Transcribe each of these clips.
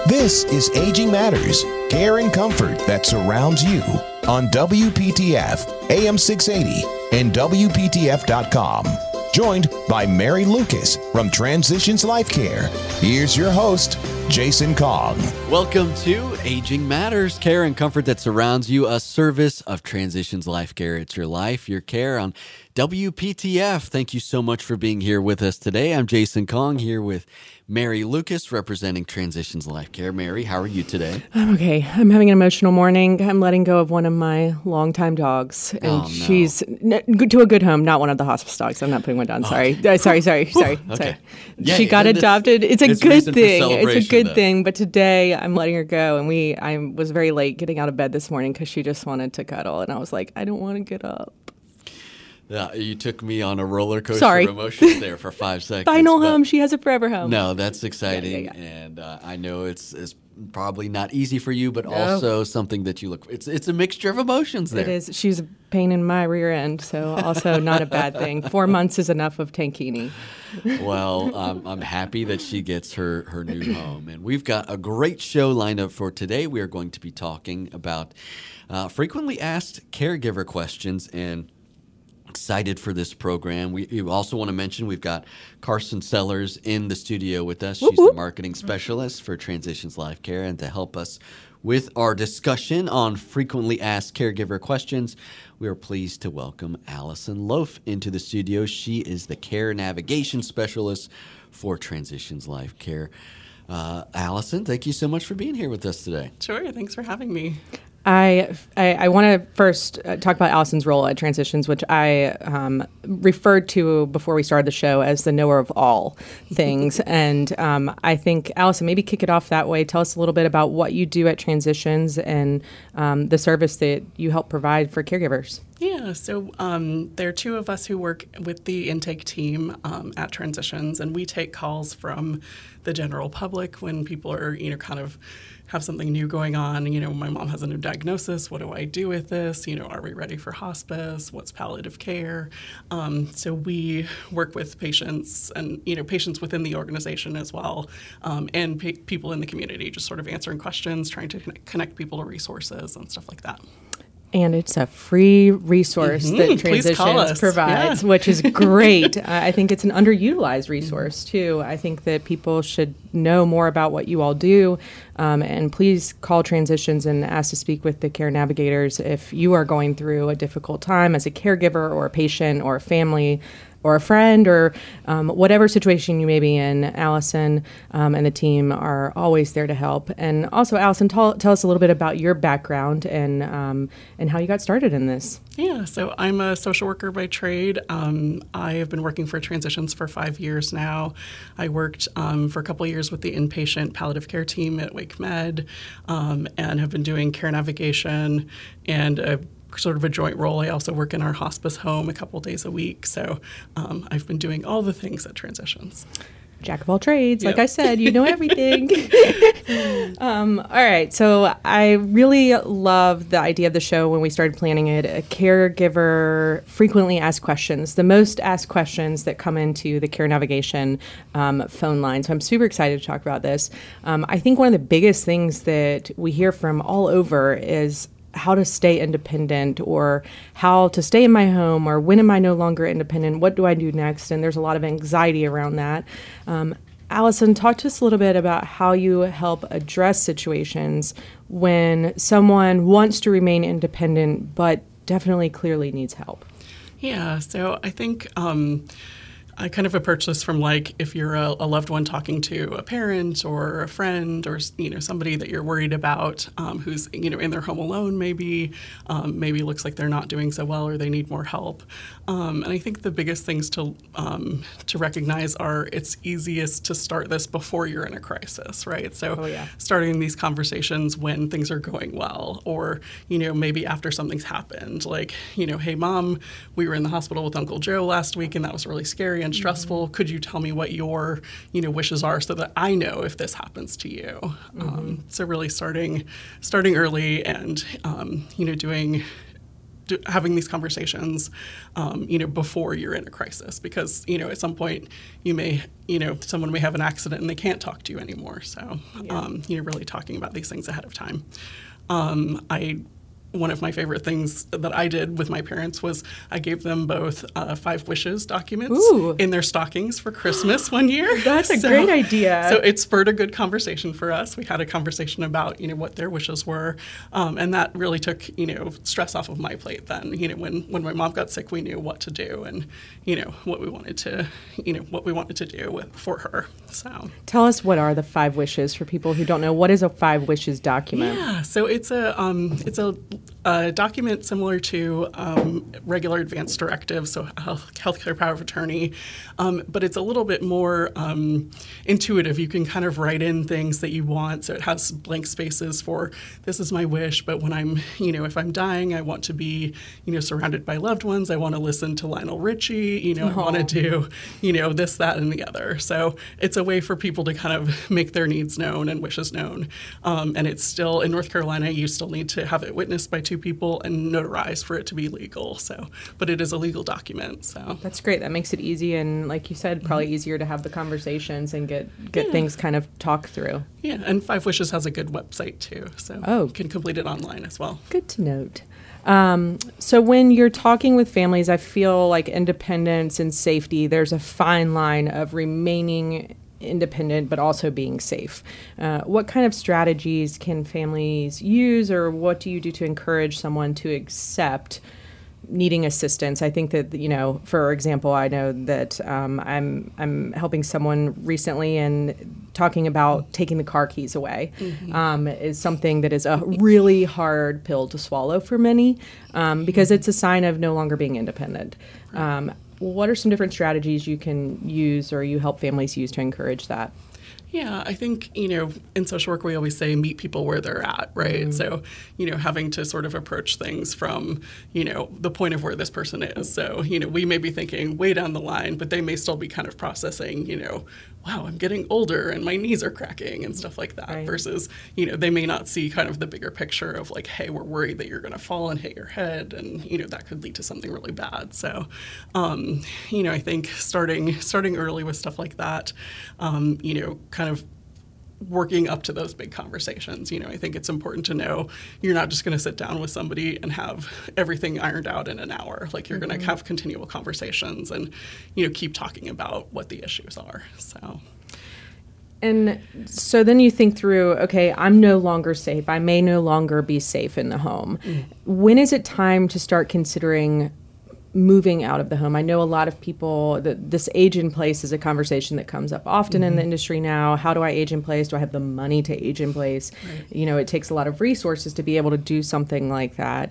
This is Aging Matters, care and comfort that surrounds you on WPTF, AM 680, and WPTF.com. Joined by Mary Lucas from Transitions Life Care. Here's your host, Jason Kong. Welcome to Aging Matters, care and comfort that surrounds you, a service of Transitions Life Care. It's your life, your care on WPTF. Thank you so much for being here with us today. I'm Jason Kong here with Mary Lucas representing Transitions Life Care. Mary, how are you today? I'm okay. I'm having an emotional morning. I'm letting go of one of my longtime dogs, and she's to a good home, not one of the hospice dogs. I'm not putting one down. Sorry. Sorry. Okay. She got adopted. It's a good thing. It's a good though. thing. But today I'm letting her go, and I was very late getting out of bed this morning because she just wanted to cuddle, and I was like, I don't want to get up. Yeah, you took me on a roller coaster of emotions there for 5 seconds. Final home. She has a forever home. No, that's exciting. Yeah. And I know it's probably not easy for you, but also something that you look for. It's a mixture of emotions there. It is. She's a pain in my rear end, so also not a bad thing. 4 months is enough of tankini. Well, I'm happy that she gets her new home. And we've got a great show lined up for today. We are going to be talking about frequently asked caregiver questions, and excited for this program. We also want to mention we've got Carson Sellers in the studio with us. She's the marketing specialist for Transitions Life Care, and to help us with our discussion on frequently asked caregiver questions, we are pleased to welcome Allison Loaf into the studio. She is the care navigation specialist for Transitions Life Care. Allison, thank you so much for being here with us today. Sure, thanks for having me. I want to first talk about Allison's role at Transitions, which I referred to before we started the show as the knower of all things. And I think, Allison, maybe kick it off that way. Tell us a little bit about what you do at Transitions and the service that you help provide for caregivers. Yeah, so there are two of us who work with the intake team at Transitions, and we take calls from the general public when people are, kind of have something new going on. My mom has a new diagnosis. What do I do with this? Are we ready for hospice? What's palliative care? So we work with patients and, patients within the organization as well, and people in the community, just sort of answering questions, trying to connect people to resources and stuff like that. And it's a free resource that Transitions provides, which is great. I think it's an underutilized resource, too. I think that people should know more about what you all do. And please call Transitions and ask to speak with the care navigators if you are going through a difficult time as a caregiver or a patient or a family or a friend or whatever situation you may be in. Allison and the team are always there to help. And also, Allison, tell us a little bit about your background and how you got started in this. Yeah, so I'm a social worker by trade. I have been working for Transitions for 5 years now. I worked for a couple of years with the inpatient palliative care team at Wake Med and have been doing care navigation and sort of a joint role. I also work in our hospice home a couple days a week. So I've been doing all the things at Transitions. Jack of all trades. Yep. Like I said, you know everything. All right. So I really love the idea of the show when we started planning it. A caregiver frequently asked questions, the most asked questions that come into the care navigation phone line. So I'm super excited to talk about this. I think one of the biggest things that we hear from all over is how to stay independent or how to stay in my home or when am I no longer independent? What do I do next? And there's a lot of anxiety around that. Allison, talk to us a little bit about how you help address situations when someone wants to remain independent but definitely clearly needs help. Yeah, so I think I kind of approach this from if you're a loved one talking to a parent or a friend or somebody that you're worried about who's in their home alone maybe looks like they're not doing so well or they need more help. And I think the biggest things to recognize are it's easiest to start this before you're in a crisis, right? So starting these conversations when things are going well or maybe after something's happened, hey mom, we were in the hospital with Uncle Joe last week and that was really scary and stressful. Could you tell me what your, wishes are so that I know if this happens to you? So really starting early and, doing having these conversations, before you're in a crisis, because, at some point you may, someone may have an accident and they can't talk to you anymore. So, really talking about these things ahead of time. One of my favorite things that I did with my parents was I gave them both 5 wishes documents in their stockings for Christmas one year. That's a great idea. So it spurred a good conversation for us. We had a conversation about, what their wishes were. And that really took, stress off of my plate then. When my mom got sick, we knew what to do and, what we wanted to do for her. So tell us, what are the 5 wishes for people who don't know? What is a 5 wishes document? Yeah, so it's a document similar to regular advance directive, so healthcare power of attorney, but it's a little bit more intuitive. You can kind of write in things that you want, so it has blank spaces for this is my wish, but when I'm, if I'm dying, I want to be, surrounded by loved ones. I want to listen to Lionel Richie, I want to do, this, that, and the other. So it's a way for people to kind of make their needs known and wishes known. And it's still, in North Carolina, you still need to have it witnessed by 2 people and notarized for it to be legal. So, but it is a legal document. So that's great. That makes it easy, and like you said, probably easier to have the conversations and get things kind of talked through. Yeah, and 5 Wishes has a good website too, so you can complete it online as well. Good to note. So when you're talking with families, I feel like independence and safety, there's a fine line of remaining independent but also being safe. What kind of strategies can families use, or what do you do to encourage someone to accept needing assistance? I think that, for example, I know that I'm helping someone recently, and talking about taking the car keys away is something that is a really hard pill to swallow for many, because it's a sign of no longer being independent. What are some different strategies you can use, or you help families use, to encourage that? Yeah, I think, in social work, we always say meet people where they're at, right? So, having to sort of approach things from, the point of where this person is. So, we may be thinking way down the line, but they may still be kind of processing, wow, I'm getting older and my knees are cracking and stuff like that. Right. Versus, they may not see kind of the bigger picture of like, hey, we're worried that you're going to fall and hit your head, and, that could lead to something really bad. So, I think starting early with stuff like that, kind of working up to those big conversations. I think it's important to know you're not just going to sit down with somebody and have everything ironed out in an hour. Like, you're going to have continual conversations and, keep talking about what the issues are. So. And so then you think through, okay, I'm no longer safe. I may no longer be safe in the home. When is it time to start considering moving out of the home? I know a lot of people, this age in place is a conversation that comes up often in the industry now. How do I age in place? Do I have the money to age in place? Right. It takes a lot of resources to be able to do something like that.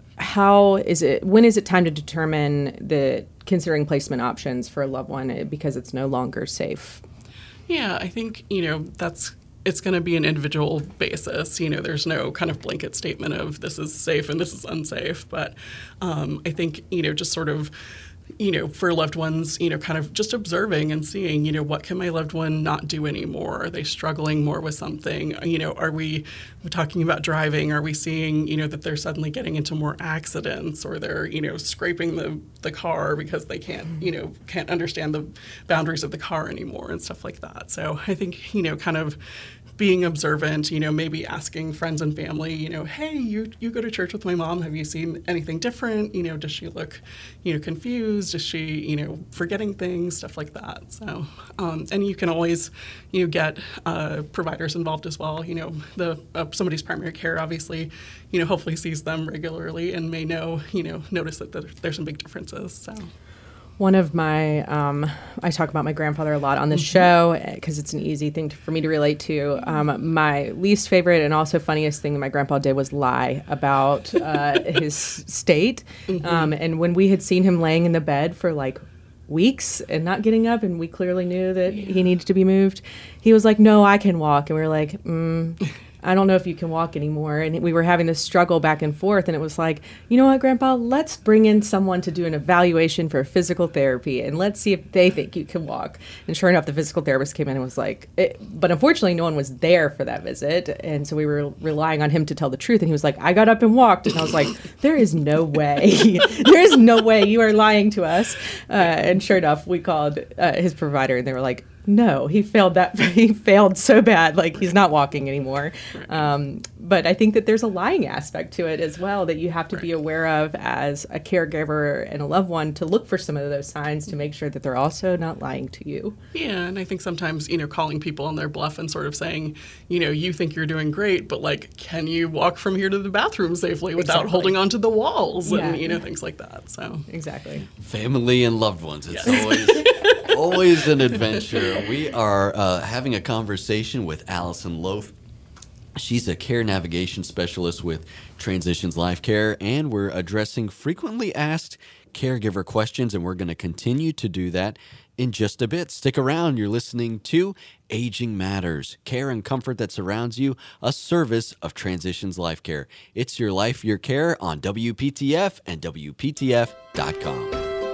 When is it time to determine the considering placement options for a loved one because it's no longer safe? Yeah, I think, it's going to be an individual basis. There's no kind of blanket statement of this is safe and this is unsafe. But I think, just sort of, for loved ones, kind of just observing and seeing, what can my loved one not do anymore? Are they struggling more with something? Are we're talking about driving? Are we seeing, that they're suddenly getting into more accidents, or they're, scraping the car because they can't understand the boundaries of the car anymore and stuff like that. So I think, kind of being observant, maybe asking friends and family, hey, you go to church with my mom. Have you seen anything different? Does she look, confused? Is she, forgetting things, stuff like that. So, and you can always, get providers involved as well. Somebody's primary care, obviously, hopefully sees them regularly and may notice that there's some big differences. So. One of my, I talk about my grandfather a lot on this show because it's an easy thing for me to relate to. My least favorite and also funniest thing that my grandpa did was lie about his state. And when we had seen him laying in the bed for like weeks and not getting up, and we clearly knew that he needed to be moved, he was like, no, I can walk. And we were like, I don't know if you can walk anymore. And we were having this struggle back and forth. And it was like, you know what, Grandpa, let's bring in someone to do an evaluation for physical therapy. And let's see if they think you can walk. And sure enough, the physical therapist came in and was like, but unfortunately, no one was there for that visit. And so we were relying on him to tell the truth. And he was like, I got up and walked. And I was like, there is no way. There is no way you are lying to us. And sure enough, we called his provider and they were like, no, he failed so bad, like he's not walking anymore. But I think that there's a lying aspect to it as well that you have to be aware of as a caregiver and a loved one, to look for some of those signs to make sure that they're also not lying to you. Yeah, and I think sometimes, calling people on their bluff and sort of saying, you think you're doing great, but like, can you walk from here to the bathroom safely without holding onto the walls and, things like that. So exactly. Family and loved ones. It's always an adventure. We are having a conversation with Allison Loaf. She's a care navigation specialist with Transitions Life Care, and we're addressing frequently asked caregiver questions, and we're going to continue to do that in just a bit. Stick around. You're listening to Aging Matters, care and comfort that surrounds you, a service of Transitions Life Care. It's your life, your care on WPTF and WPTF.com.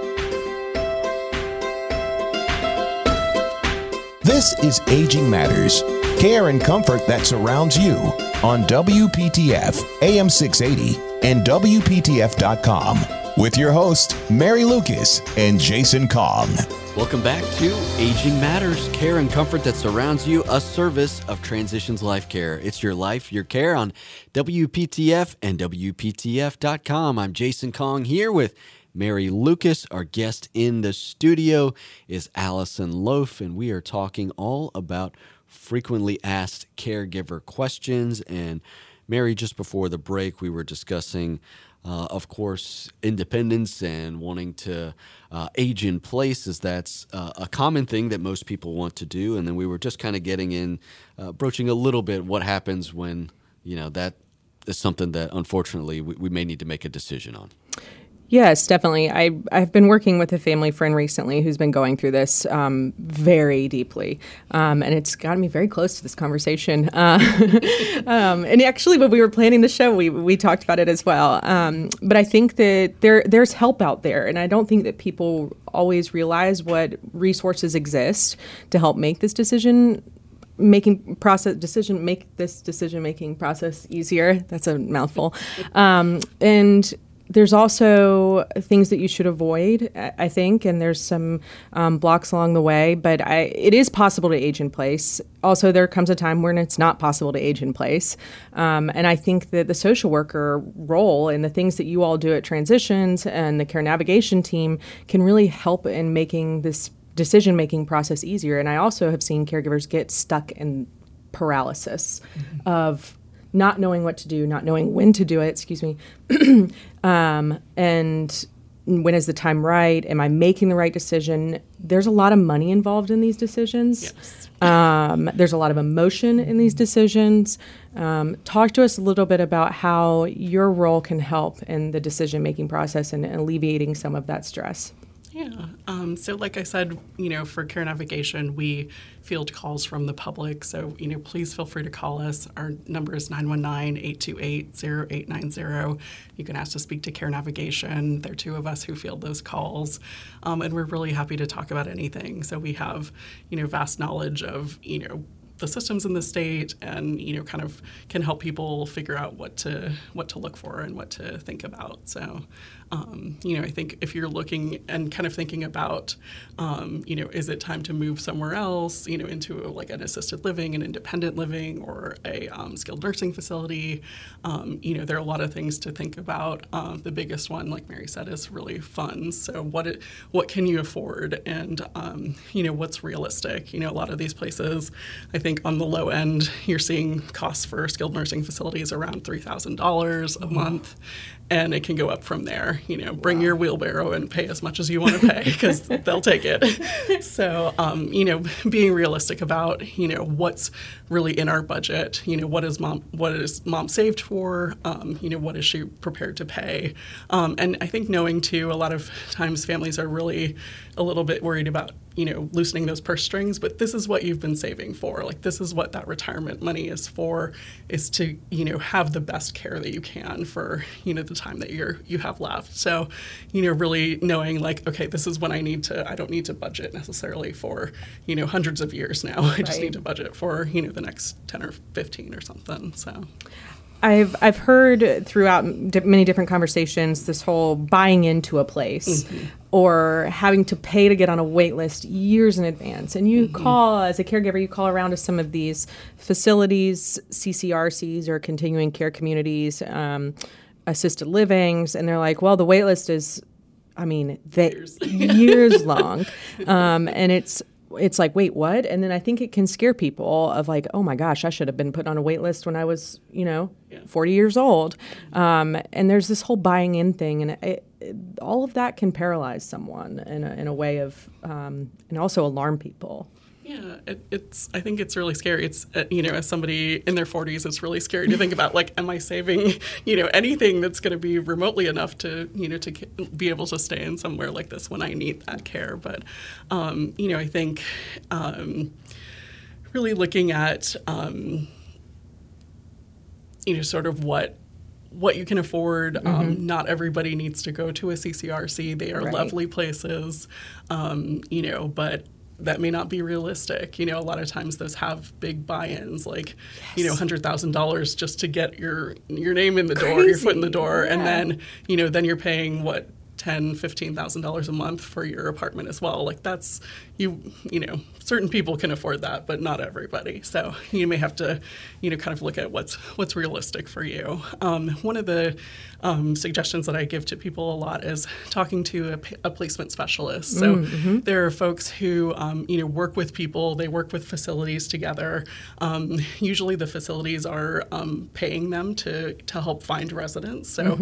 This is Aging Matters, care and comfort that surrounds you on WPTF AM 680 and WPTF.com with your host, Mary Lucas and Jason Kong. Welcome back to Aging Matters, care and comfort that surrounds you, a service of Transitions Life Care. It's your life, your care on WPTF and WPTF.com. I'm Jason Kong here with Mary Lucas. Our guest in the studio is Allison Loaf, and we are talking all about frequently asked caregiver questions. And Mary, just before the break, we were discussing, of course, independence and wanting to age in place, as that's a common thing that most people want to do. And then we were just kind of getting in, broaching a little bit what happens when, that is something that unfortunately we may need to make a decision on. Yes, definitely. I've been working with a family friend recently who's been going through this very deeply, and it's gotten me very close to this conversation. And actually, when we were planning the show, we talked about it as well. But I think that there's help out there, and I don't think that people always realize what resources exist to help make this decision making process easier. That's a mouthful. And there's also things that you should avoid, I think, and there's some blocks along the way, but it is possible to age in place. Also, there comes a time when it's not possible to age in place. And I think that the social worker role and the things that you all do at Transitions and the care navigation team can really help in making this decision-making process easier. And I also have seen caregivers get stuck in paralysis of not knowing what to do, not knowing when to do it, and when is the time right? Am I making the right decision? There's a lot of money involved in these decisions. Yes. There's a lot of emotion in these decisions. Talk to us a little bit about how your role can help in the decision-making process and alleviating some of that stress. Yeah. So like I said, for care navigation, we field calls from the public. So, please feel free to call us. Our number is 919-828-0890. You can ask to speak to care navigation. There are two of us who field those calls. And we're really happy to talk about anything. So we have, vast knowledge of, the systems in the state, and kind of can help people figure out what to look for and what to think about. So I think if you're looking and kind of thinking about is it time to move somewhere else, into like an assisted living, an independent living, or a skilled nursing facility, there are a lot of things to think about. The biggest one, like Mary said, is really funds. So what can you afford, and what's realistic? A lot of these places, I think on the low end, you're seeing costs for skilled nursing facilities around $3,000 a month, and it can go up from there. Bring your wheelbarrow and pay as much as you want to pay, because they'll take it. So, being realistic about what's really in our budget. What is mom saved for? What is she prepared to pay? And I think knowing too, a lot of times families are really a little bit worried about loosening those purse strings, but this is what you've been saving for. Like, this is what that retirement money is for, is to, have the best care that you can for, the time that you have left. So, really knowing like, okay, this is when I don't need to budget necessarily for, hundreds of years now. I just need to budget for, the next 10 or 15 or something. So I've heard throughout many different conversations this whole buying into a place or having to pay to get on a wait list years in advance. And you call, as a caregiver, you call around to some of these facilities, CCRCs or continuing care communities, assisted livings, and they're like, well, the wait list is, years long. And it's like, wait, what? And then I think it can scare people of like, oh my gosh, I should have been put on a wait list when I was, 40 years old. And there's this whole buying in thing. And all of that can paralyze someone in a way of, and also alarm people. Yeah, I think it's really scary. It's, as somebody in their 40s, it's really scary to think about, like, am I saving, anything that's going to be remotely enough to, to be able to stay in somewhere like this when I need that care. But, I think really looking at, sort of what you can afford. Not everybody needs to go to a CCRC. They are lovely places, but that may not be realistic. A lot of times those have big buy-ins, like, $100,000 just to get your name in the door, your foot in the door. Yeah. And then, then you're paying $10,000, $15,000 a month for your apartment as well. Like that's, certain people can afford that, but not everybody. So you may have to, kind of look at what's realistic for you. One of the suggestions that I give to people a lot is talking to a placement specialist. So there are folks who, work with people, they work with facilities together. Usually the facilities are paying them to help find residents. So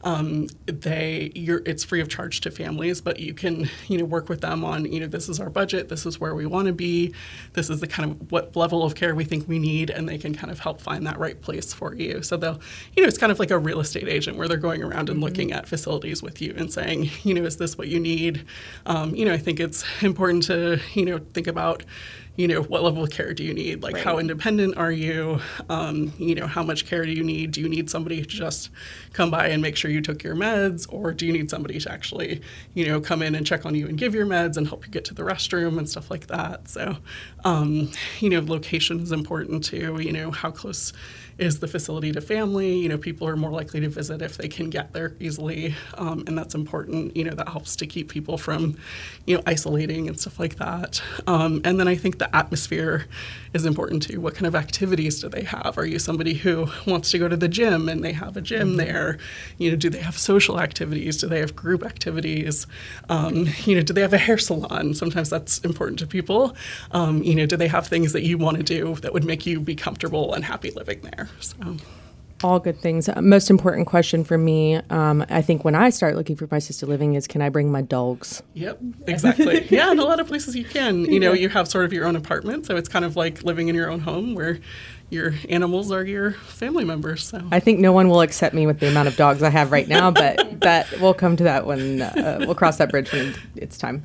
it's free of charge to families, but you can, work with them on, this is our budget, this is where we want to be, this is the kind of what level of care we think we need, and they can kind of help find that right place for you. So they'll, it's kind of like a real estate agent where they're going around and looking at facilities with you and saying, is this what you need? I think it's important to, think about, what level of care do you need? Like, how independent are you? How much care do you need? Do you need somebody to just come by and make sure you took your meds? Or do you need somebody to actually, come in and check on you and give your meds and help you get to the restroom and stuff like that? So, location is important too. How close is the facility to family? People are more likely to visit if they can get there easily. And that's important. That helps to keep people from, isolating and stuff like that. And then I think the atmosphere is important too. What kind of activities do they have? Are you somebody who wants to go to the gym and they have a gym there? Do they have social activities? Do they have group activities? Do they have a hair salon? Sometimes that's important to people. Do they have things that you want to do that would make you be comfortable and happy living there? So. All good things. Most important question for me, I think when I start looking for assisted living is, can I bring my dogs? Yep, exactly. Yeah, in a lot of places you can. You have sort of your own apartment, so it's kind of like living in your own home where your animals are your family members. So I think no one will accept me with the amount of dogs I have right now, but that we'll come to that when we'll cross that bridge when it's time.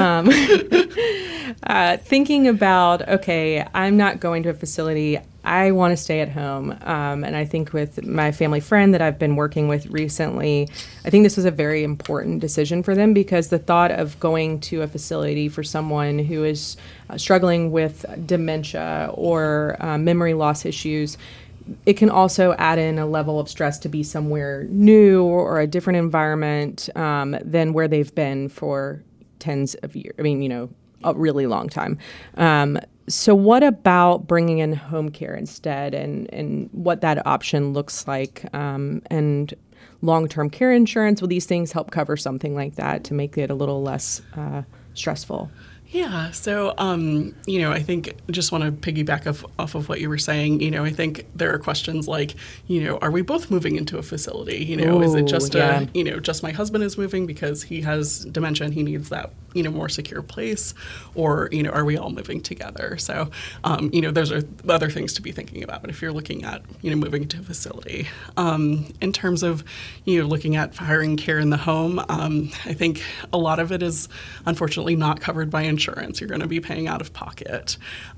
Thinking about, okay, I'm not going to a facility. I want to stay at home. And I think with my family friend that I've been working with recently, I think this was a very important decision for them, because the thought of going to a facility for someone who is struggling with dementia or memory loss issues, it can also add in a level of stress to be somewhere new or a different environment than where they've been for tens of years. A really long time. So what about bringing in home care instead, and what that option looks like, and long-term care insurance? Will these things help cover something like that to make it a little less stressful? Yeah. So, I think just want to piggyback off of what you were saying. I think there are questions like, are we both moving into a facility? Is it just just my husband is moving because he has dementia and he needs that, more secure place, or, are we all moving together? So, those are other things to be thinking about if you're looking at, moving into a facility. In terms of, looking at hiring care in the home, I think a lot of it is unfortunately not covered by insurance. insurance. You're going to be paying out of pocket.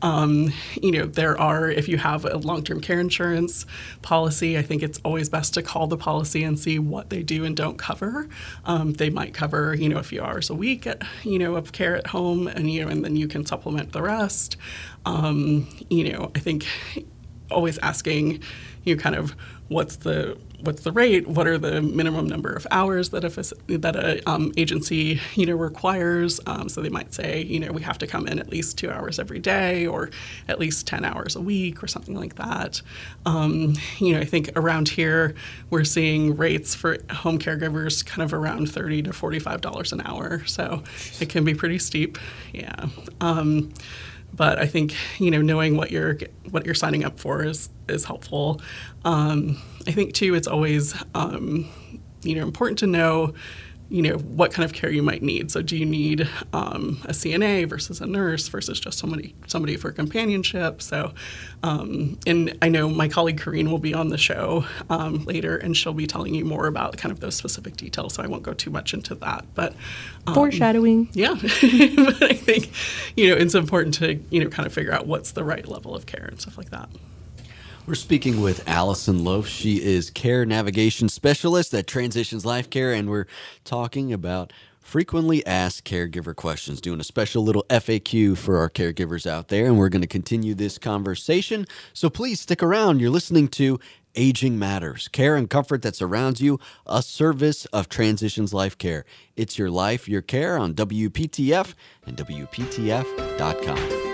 If you have a long-term care insurance policy, I think it's always best to call the policy and see what they do and don't cover. They might cover, a few hours a week of care at home, and then you can supplement the rest. I think always asking kind of what's the rate, what are the minimum number of hours that a agency requires. So they might say we have to come in at least 2 hours every day, or at least 10 hours a week, or something like that. I think around here we're seeing rates for home caregivers kind of around $30 to $45 an hour. So it can be pretty steep. Yeah. But I think knowing what you're signing up for is helpful. I think too it's always important to know what kind of care you might need. So do you need a CNA versus a nurse versus just somebody for companionship? So and I know my colleague Corrine will be on the show later, and she'll be telling you more about kind of those specific details. So I won't go too much into that. But foreshadowing. Yeah, but I think it's important to kind of figure out what's the right level of care and stuff like that. We're speaking with Allison Loaf. She is Care Navigation Specialist at Transitions Life Care, and we're talking about frequently asked caregiver questions, doing a special little FAQ for our caregivers out there, and we're going to continue this conversation. So please stick around. You're listening to Aging Matters, care and comfort that surrounds you, a service of Transitions Life Care. It's your life, your care on WPTF and WPTF.com.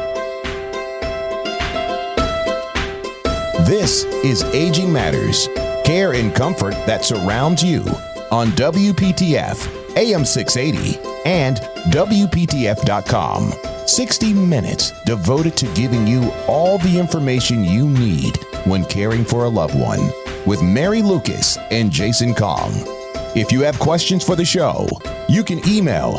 This is Aging Matters, care and comfort that surrounds you on WPTF, AM 680, and WPTF.com. 60 minutes devoted to giving you all the information you need when caring for a loved one with Mary Lucas and Jason Kong. If you have questions for the show, you can email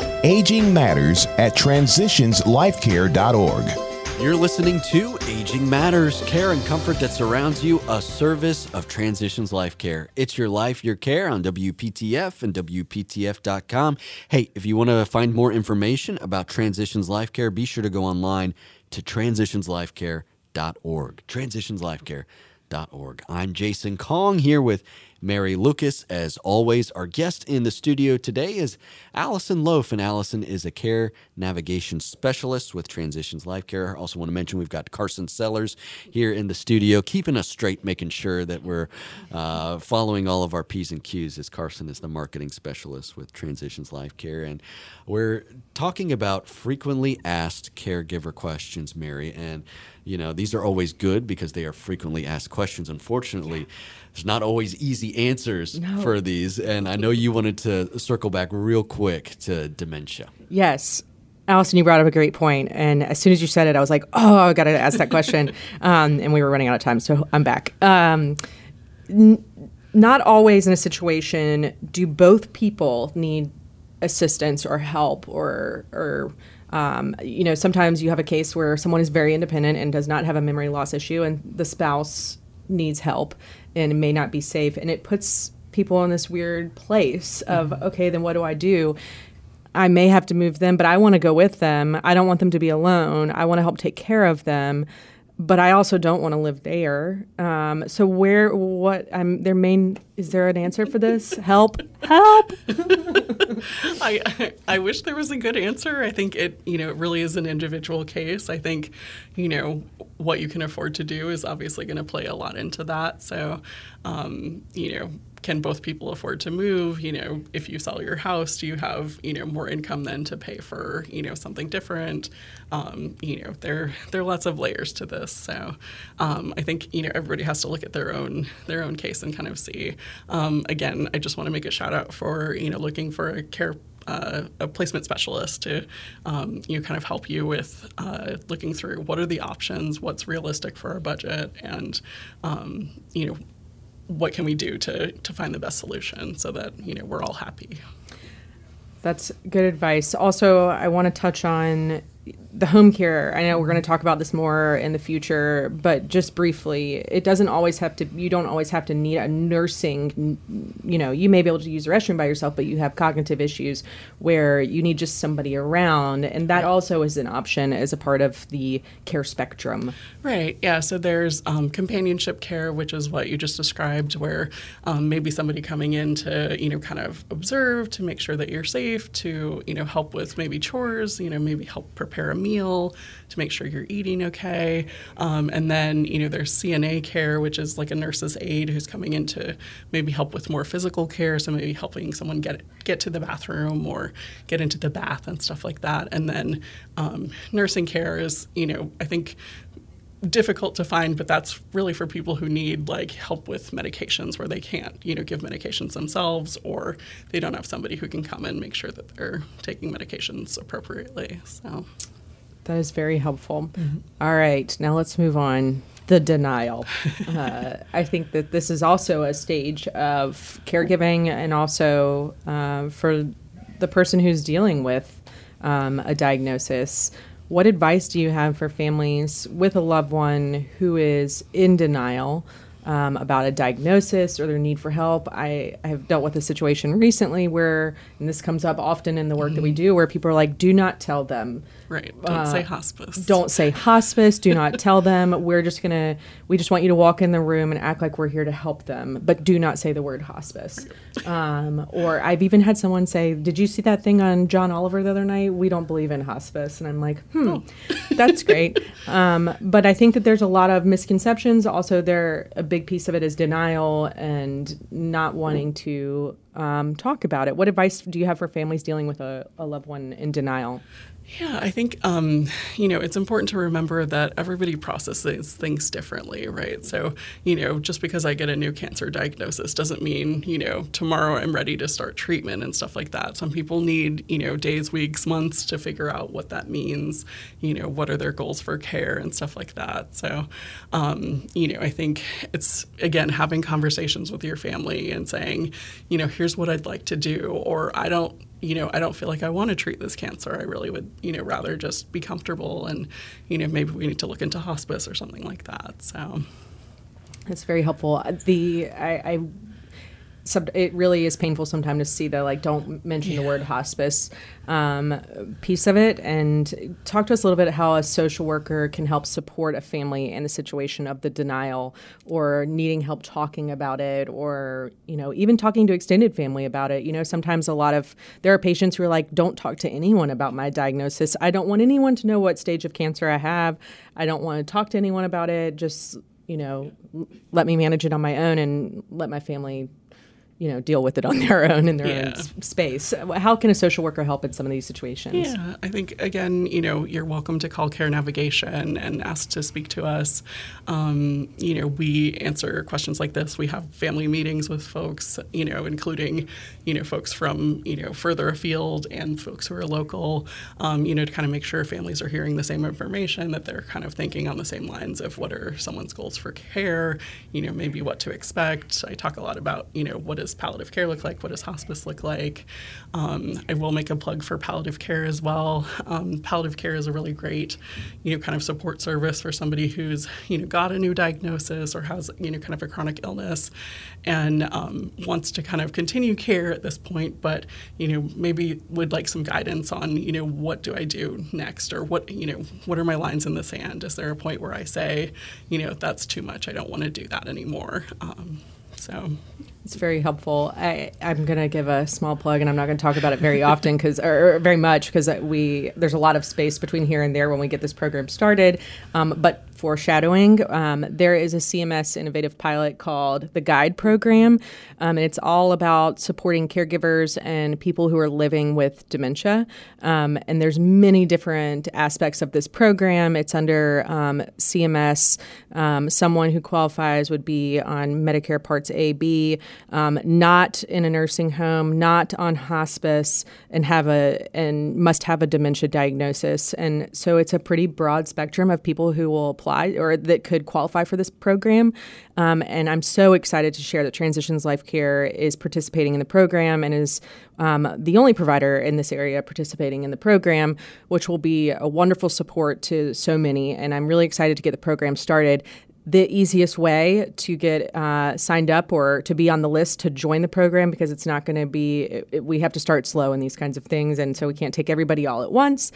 agingmatters@transitionslifecare.org. You're listening to Aging Matters, care and comfort that surrounds you, a service of Transitions Life Care. It's your life, your care on WPTF and WPTF.com. Hey, if you want to find more information about Transitions Life Care, be sure to go online to transitionslifecare.org. Transitionslifecare.org. I'm Jason Kong here with Mary Lucas. As always, our guest in the studio today is Allison Loaf, and Allison is a care navigation specialist with Transitions Life Care. I also want to mention we've got Carson Sellers here in the studio, keeping us straight, making sure that we're following all of our P's and Q's, as Carson is the marketing specialist with Transitions Life Care. And we're talking about frequently asked caregiver questions, Mary, and these are always good because they are frequently asked questions. Unfortunately, there's not always easy answers for these. And I know you wanted to circle back real quick to dementia. Yes. Allison, you brought up a great point. And as soon as you said it, I was like, oh, I got to ask that question. And we were running out of time, so I'm back. Not always in a situation do both people need assistance or help or sometimes you have a case where someone is very independent and does not have a memory loss issue, and the spouse needs help and may not be safe. And it puts people in this weird place of, okay, then what do I do? I may have to move them, but I want to go with them. I don't want them to be alone. I want to help take care of them, but I also don't want to live there. Is there an answer for this? Help. I wish there was a good answer. I think it really is an individual case. I think, what you can afford to do is obviously going to play a lot into that. So, can both people afford to move? If you sell your house, do you have, more income then to pay for, something different? There are lots of layers to this. So I think, everybody has to look at their own case and kind of see. Again, I just want to make a shout out for, looking for a placement specialist to kind of help you with looking through what are the options, what's realistic for our budget, and what can we do to find the best solution so that we're all happy. That's good advice. Also, I want to touch on the home care, I know we're going to talk about this more in the future, but just briefly, it doesn't always have to, you don't always have to need a nursing, you may be able to use the restroom by yourself, but you have cognitive issues where you need just somebody around. And that also is an option as a part of the care spectrum. Right. Yeah. So there's companionship care, which is what you just described, where maybe somebody coming in to, kind of observe, to make sure that you're safe, to, help with maybe chores, maybe help prepare a meal, to make sure you're eating okay. And then, there's CNA care, which is like a nurse's aide who's coming in to maybe help with more physical care. So maybe helping someone get to the bathroom or get into the bath and stuff like that. And then nursing care is, I think, difficult to find, but that's really for people who need like help with medications where they can't, give medications themselves, or they don't have somebody who can come and make sure that they're taking medications appropriately. So that is very helpful. Mm-hmm. All right, now let's move on. The denial. I think that this is also a stage of caregiving, and also for the person who's dealing with a diagnosis. What advice do you have for families with a loved one who is in denial about a diagnosis or their need for help? I have dealt with a situation recently where, and this comes up often in the work that we do, where people are like, do not tell them. Right. Don't say hospice. Don't say hospice. Do not tell them. We just want you to walk in the room and act like we're here to help them, but do not say the word hospice. Or I've even had someone say, did you see that thing on John Oliver the other night? We don't believe in hospice. And I'm like, that's great. But I think that there's a lot of misconceptions. Also, a big piece of it is denial and not wanting to talk about it. What advice do you have for families dealing with a loved one in denial? Yeah, I think, it's important to remember that everybody processes things differently, right? So, just because I get a new cancer diagnosis doesn't mean, tomorrow I'm ready to start treatment and stuff like that. Some people need, days, weeks, months to figure out what that means, what are their goals for care and stuff like that. So, I think it's, again, having conversations with your family and saying, here's what I'd like to do, or I don't feel like I want to treat this cancer. I really would, rather just be comfortable, and, maybe we need to look into hospice or something like that. So that's very helpful. It really is painful sometimes to see the don't mention the word hospice piece of it. And talk to us a little bit how a social worker can help support a family in the situation of the denial, or needing help talking about it, or even talking to extended family about it. Sometimes there are patients who are like, don't talk to anyone about my diagnosis. I don't want anyone to know what stage of cancer I have. I don't want to talk to anyone about it. Just let me manage it on my own and let my family deal with it on their own in their own space. How can a social worker help in some of these situations? Yeah, I think, again, you're welcome to call Care Navigation and ask to speak to us. We answer questions like this. We have family meetings with folks, including, folks from, further afield and folks who are local, to kind of make sure families are hearing the same information, that they're kind of thinking on the same lines of what are someone's goals for care, maybe what to expect. I talk a lot about, what does palliative care look like? What does hospice look like? I will make a plug for palliative care as well. Palliative care is a really great, kind of support service for somebody who's, got a new diagnosis or has, kind of a chronic illness and wants to kind of continue care at this point, but, maybe would like some guidance on, what do I do next? Or what are my lines in the sand? Is there a point where I say, that's too much, I don't want to do that anymore? So it's very helpful. I'm going to give a small plug, and I'm not going to talk about it very often or very much, because there's a lot of space between here and there when we get this program started. But foreshadowing, there is a CMS innovative pilot called the GUIDE program, and it's all about supporting caregivers and people who are living with dementia. And there's many different aspects of this program. It's under CMS. Someone who qualifies would be on Medicare Parts A, B, not in a nursing home, not on hospice, and must have a dementia diagnosis. And so it's a pretty broad spectrum of people who will apply apply or that could qualify for this program. And I'm so excited to share that Transitions Life Care is participating in the program and is the only provider in this area participating in the program, which will be a wonderful support to so many. And I'm really excited to get the program started. The easiest way to get signed up or to be on the list to join the program, because it's not going to be, we have to start slow in these kinds of things, and so we can't take everybody all at once.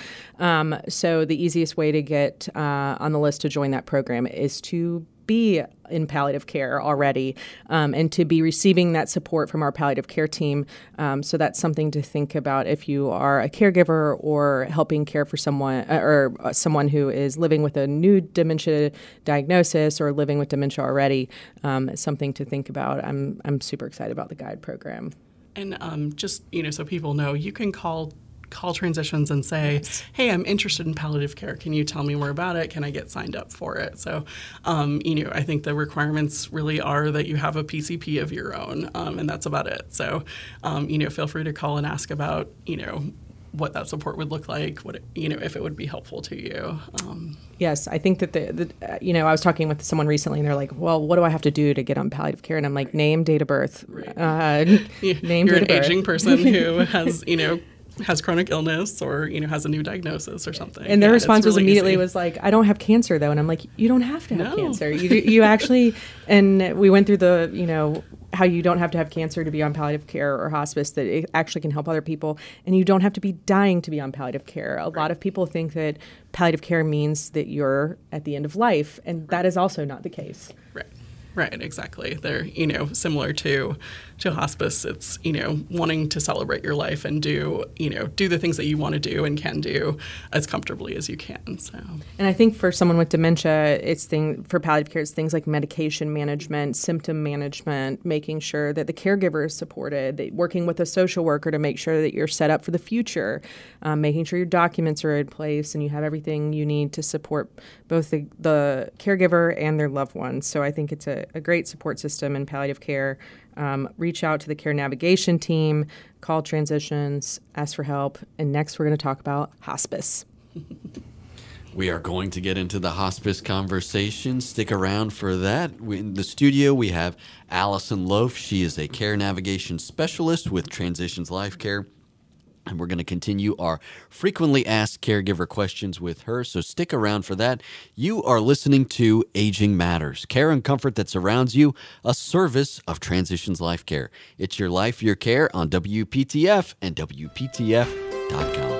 So the easiest way to get on the list to join that program is to be in palliative care already and to be receiving that support from our palliative care team. So that's something to think about if you are a caregiver or helping care for someone or someone who is living with a new dementia diagnosis or living with dementia already. Something to think about. I'm super excited about the GUIDE program. And just, so people know, you can call Transitions and say, hey, I'm interested in palliative care. Can you tell me more about it? Can I get signed up for it? So, I think the requirements really are that you have a PCP of your own, and that's about it. So, feel free to call and ask about, what that support would look like, if it would be helpful to you. Yes, I think that I was talking with someone recently, and they're like, "Well, what do I have to do to get on palliative care?" And I'm like, "Name, date of birth, name, You're date an of birth." aging person who has, has chronic illness or, has a new diagnosis or something. And their response was really immediately easy. was like, "I don't have cancer though." And I'm like, "You don't have to have No. cancer. You actually," and we went through the, how you don't have to have cancer to be on palliative care or hospice, that it actually can help other people. And you don't have to be dying to be on palliative care. A lot of people think that palliative care means that you're at the end of life. And that is also not the case. Right, exactly. They're, similar to hospice. It's, wanting to celebrate your life and do the things that you want to do and can do as comfortably as you can. So, and I think for someone with dementia, for palliative care, it's things like medication management, symptom management, making sure that the caregiver is supported, working with a social worker to make sure that you're set up for the future, making sure your documents are in place and you have everything you need to support both the caregiver and their loved ones. So I think it's a great support system in palliative care. Reach out to the care navigation team, call Transitions, ask for help. And next we're going to talk about hospice. We are going to get into the hospice conversation. Stick around for that. In the studio, we have Allison Loaf. She is a care navigation specialist with Transitions Life Care. And we're going to continue our frequently asked caregiver questions with her, so stick around for that. You are listening to Aging Matters, care and comfort that surrounds you, a service of Transitions Life Care. It's your life, your care on WPTF and WPTF.com.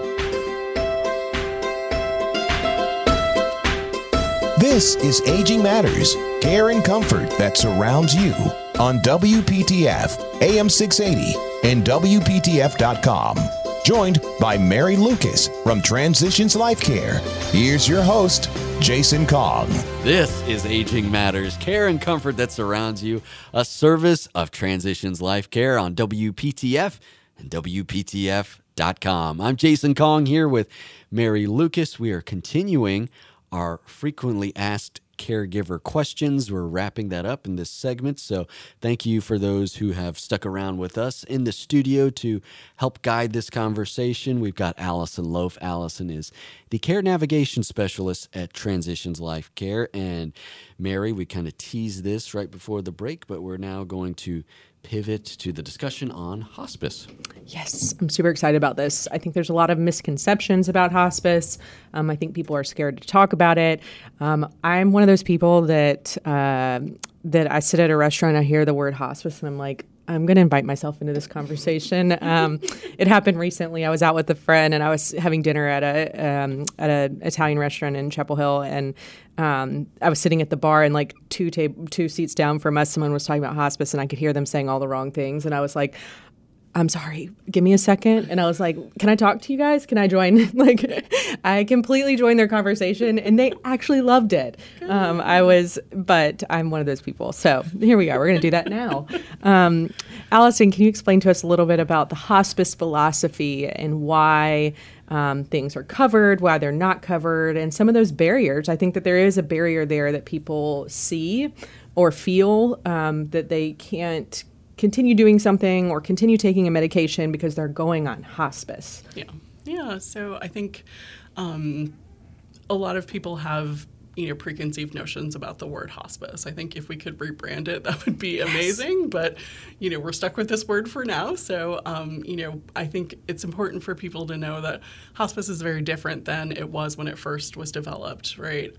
This is Aging Matters, care and comfort that surrounds you on WPTF, AM 680, and WPTF.com. Joined by Mary Lucas from Transitions Life Care. Here's your host, Jason Kong. This is Aging Matters, care and comfort that surrounds you, a service of Transitions Life Care on WPTF and WPTF.com. I'm Jason Kong here with Mary Lucas. We are continuing our frequently asked caregiver questions. We're wrapping that up in this segment, so thank you for those who have stuck around with us in the studio to help guide this conversation. We've got Allison Loaf. Allison is the care navigation specialist at Transitions Life Care. And Mary, we kind of teased this right before the break, but we're now going to pivot to the discussion on hospice. Yes, I'm super excited about this. I think there's a lot of misconceptions about hospice. I think people are scared to talk about it. I'm one of those people that I sit at a restaurant, I hear the word hospice, and I'm like, I'm going to invite myself into this conversation. It happened recently. I was out with a friend, and I was having dinner at a Italian restaurant in Chapel Hill, and I was sitting at the bar, and like two seats down from us, someone was talking about hospice, and I could hear them saying all the wrong things, and I was like, I'm sorry, give me a second. And I was like, can I talk to you guys? Can I join? I completely joined their conversation, and they actually loved it. But I'm one of those people. So here we are. We're going to do that now. Allison, can you explain to us a little bit about the hospice philosophy and why things are covered, why they're not covered, and some of those barriers? I think that there is a barrier there that people see or feel that they can't continue doing something or continue taking a medication because they're going on hospice. Yeah. So I think a lot of people have, preconceived notions about the word hospice. I think if we could rebrand it, that would be amazing. But, we're stuck with this word for now. So, I think it's important for people to know that hospice is very different than it was when it first was developed, right?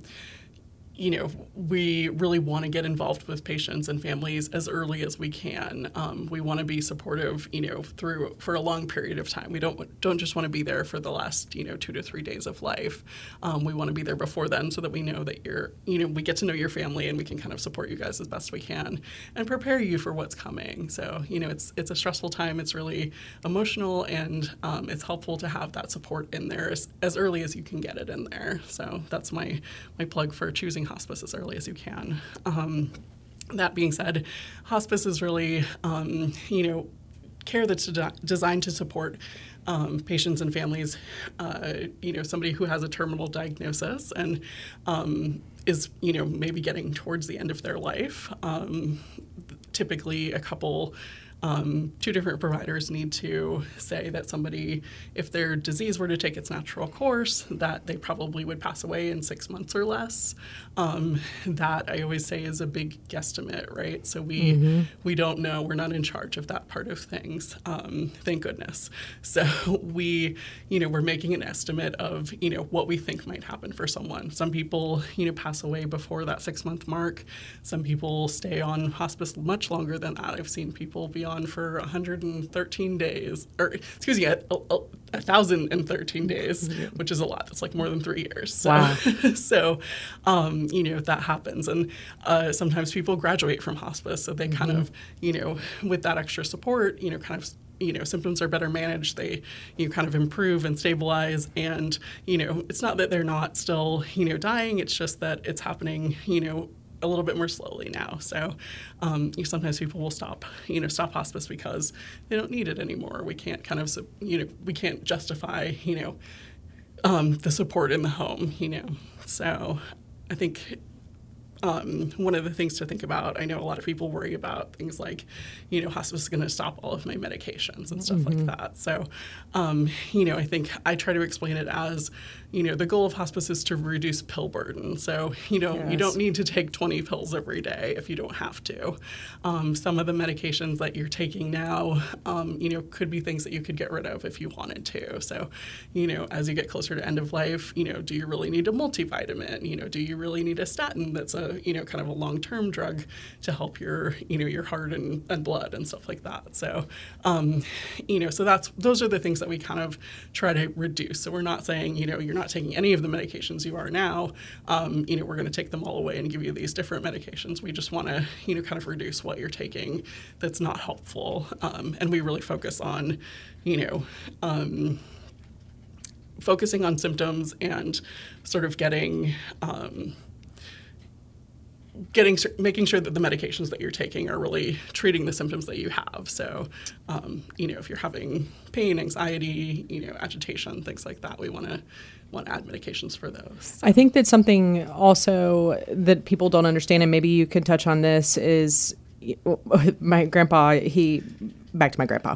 We really want to get involved with patients and families as early as we can. We want to be supportive, for a long period of time. We don't just want to be there for the last, 2 to 3 days of life. We want to be there before then so that we know that we get to know your family and we can kind of support you guys as best we can and prepare you for what's coming. So, it's a stressful time. It's really emotional, and it's helpful to have that support in there as early as you can get it in there. So that's my plug for choosing hospice as early as you can. That being said, hospice is really, care that's designed to support patients and families, somebody who has a terminal diagnosis and is, maybe getting towards the end of their life. Typically, two different providers need to say that somebody, if their disease were to take its natural course, that they probably would pass away in 6 months or less. That I always say is a big guesstimate, right? So we don't know. We're not in charge of that part of things, thank goodness. So we're making an estimate of, what we think might happen for someone. Some people, pass away before that 6-month mark. Some people stay on hospice much longer than that. I've seen people be on for 113 days, or excuse me, 1,013 days, which is a lot. That's like more than 3 years. So, wow. So, that happens. And sometimes people graduate from hospice, so they kind of, with that extra support, symptoms are better managed. They, kind of improve and stabilize. And, it's not that they're not still, dying. It's just that it's happening, a little bit more slowly now. So sometimes people will stop hospice because they don't need it anymore. We can't we can't justify, the support in the home, So I think one of the things to think about, I know a lot of people worry about things like, hospice is going to stop all of my medications and stuff like that. So, I think I try to explain it as, the goal of hospice is to reduce pill burden. So, you don't need to take 20 pills every day if you don't have to. Some of the medications that you're taking now, could be things that you could get rid of if you wanted to. So, as you get closer to end of life, do you really need a multivitamin? Do you really need a statin that's a, kind of a long-term drug to help your, your heart and blood and stuff like that. So, so those are the things that we kind of try to reduce. So we're not saying, you're not taking any of the medications you are now, we're going to take them all away and give you these different medications. We just want to, kind of reduce what you're taking that's not helpful. And we really focus on, focusing on symptoms and sort of making sure that the medications that you're taking are really treating the symptoms that you have. So, if you're having pain, anxiety, agitation, things like that, we want to add medications for those. So. I think that something also that people don't understand, and maybe you could touch on this, is my grandpa, back to my grandpa.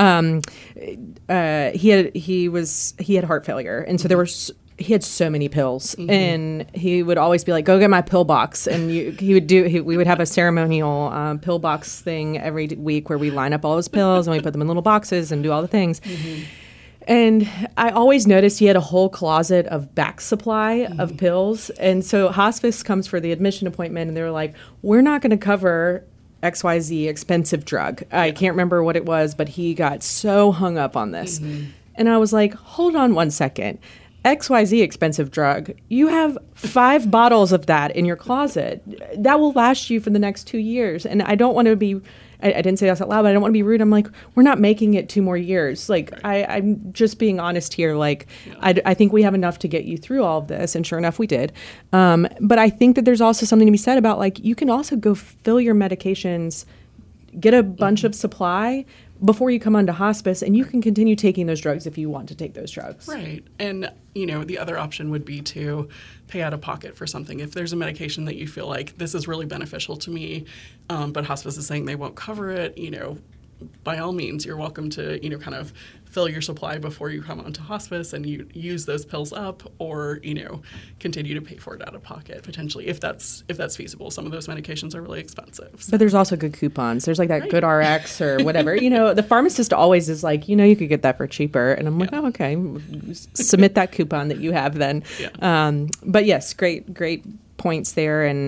He had heart failure, and so he had so many pills, and he would always be like, "Go get my pill box." And we would have a ceremonial pill box thing every week where we line up all his pills and we put them in little boxes and do all the things. And I always noticed he had a whole closet of back supply of pills. And so hospice comes for the admission appointment, and they were like, "We're not going to cover XYZ expensive drug." I can't remember what it was, but he got so hung up on this. And I was like, hold on one second. XYZ expensive drug, you have 5 bottles of that in your closet. That will last you for the next 2 years. And I don't want to be, I didn't say this out loud, but I don't want to be rude. I'm like, we're not making it 2 more years. Like, right. I'm just being honest here. Like, yeah. I think we have enough to get you through all of this. And sure enough, we did. But I think that there's also something to be said about, like, you can also go fill your medications, get a bunch of supply before you come onto hospice, and you can continue taking those drugs if you want to take those drugs. Right. And, the other option would be to pay out of pocket for something. If there's a medication that you feel like this is really beneficial to me, but hospice is saying they won't cover it, by all means, you're welcome to, kind of fill your supply before you come onto hospice, and you use those pills up, or continue to pay for it out of pocket potentially if that's feasible. Some of those medications are really expensive. So. But there's also good coupons. There's like that Right. Good RX or whatever. The pharmacist always is like, you could get that for cheaper, and I'm like, oh, okay, submit that coupon that you have then. Yeah. But yes, great points there, and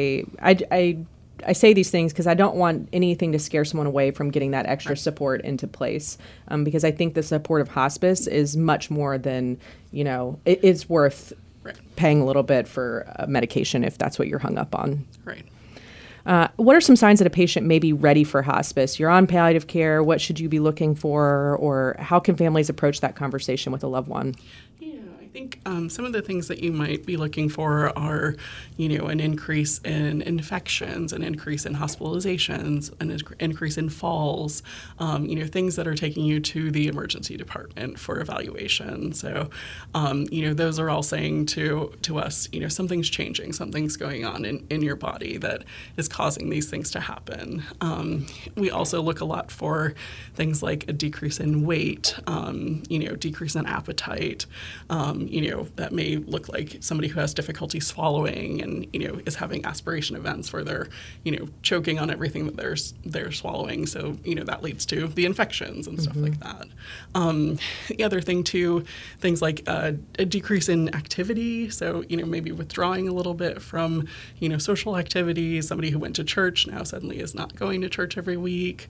I say these things because I don't want anything to scare someone away from getting that extra support into place, because I think the support of hospice is much more than, it's worth paying a little bit for medication if that's what you're hung up on. Right. What are some signs that a patient may be ready for hospice? You're on palliative care. What should you be looking for, or how can families approach that conversation with a loved one? I think some of the things that you might be looking for are, an increase in infections, an increase in hospitalizations, an increase in falls, things that are taking you to the emergency department for evaluation. So, those are all saying to us, something's changing, something's going on in your body that is causing these things to happen. We also look a lot for things like a decrease in weight, decrease in appetite, that may look like somebody who has difficulty swallowing and, is having aspiration events where they're, choking on everything that they're swallowing. So, that leads to the infections and stuff like that. The other thing too, things like a decrease in activity. So, maybe withdrawing a little bit from, social activities. Somebody who went to church now suddenly is not going to church every week.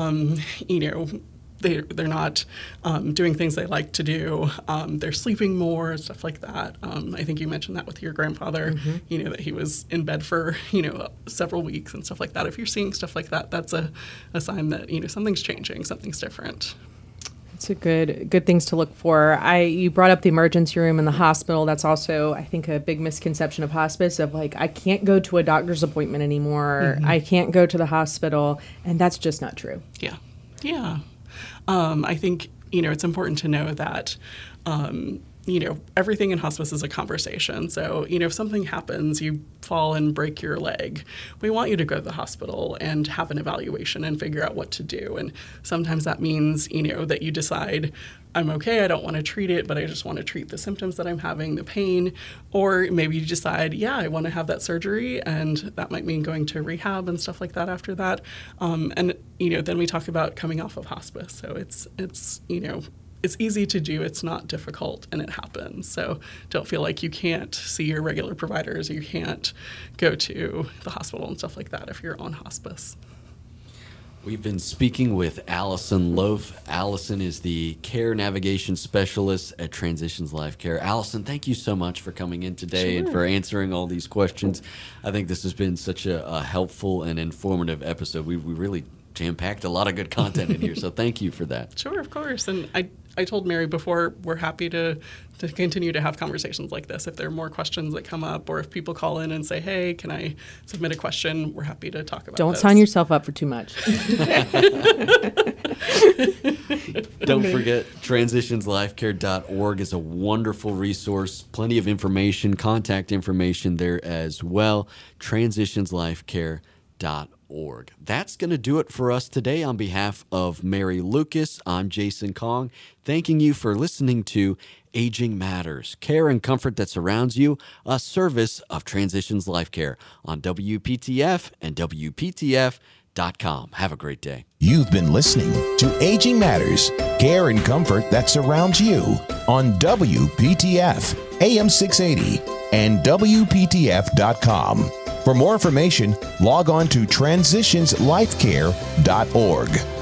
They're not doing things they like to do. They're sleeping more, stuff like that. I think you mentioned that with your grandfather, that he was in bed for, several weeks and stuff like that. If you're seeing stuff like that, that's a sign that, something's changing, something's different. It's a good things to look for. You brought up the emergency room in the hospital. That's also, I think, a big misconception of hospice of like, I can't go to a doctor's appointment anymore. I can't go to the hospital. And that's just not true. Yeah. Yeah. I think, it's important to know that, everything in hospice is a conversation. So, if something happens, you fall and break your leg, we want you to go to the hospital and have an evaluation and figure out what to do. And sometimes that means, that you decide, I'm okay, I don't want to treat it, but I just want to treat the symptoms that I'm having, the pain. Or maybe you decide, I want to have that surgery, and that might mean going to rehab and stuff like that after that. And then we talk about coming off of hospice. So it's easy to do, it's not difficult, and it happens. So don't feel like you can't see your regular providers, or you can't go to the hospital and stuff like that if you're on hospice. We've been speaking with Allison Loaf. Allison is the care navigation specialist at Transitions Life Care. Allison, thank you so much for coming in today and for answering all these questions. I think this has been such a helpful and informative episode. We really jam-packed a lot of good content in here, so thank you for that. Sure, of course. And I told Mary before, we're happy to continue to have conversations like this. If there are more questions that come up, or if people call in and say, hey, can I submit a question, we're happy to talk about Don't those. sign yourself up for too much. Don't forget, transitionslifecare.org is a wonderful resource. Plenty of information, contact information there as well. transitionslifecare.org. That's going to do it for us today. On behalf of Mary Lucas, I'm Jason Kong, thanking you for listening to Aging Matters, care and comfort that surrounds you, a service of Transitions Life Care on WPTF and WPTF.com. Have a great day. You've been listening to Aging Matters, care and comfort that surrounds you on WPTF, AM 680, and WPTF.com. For more information, log on to transitionslifecare.org.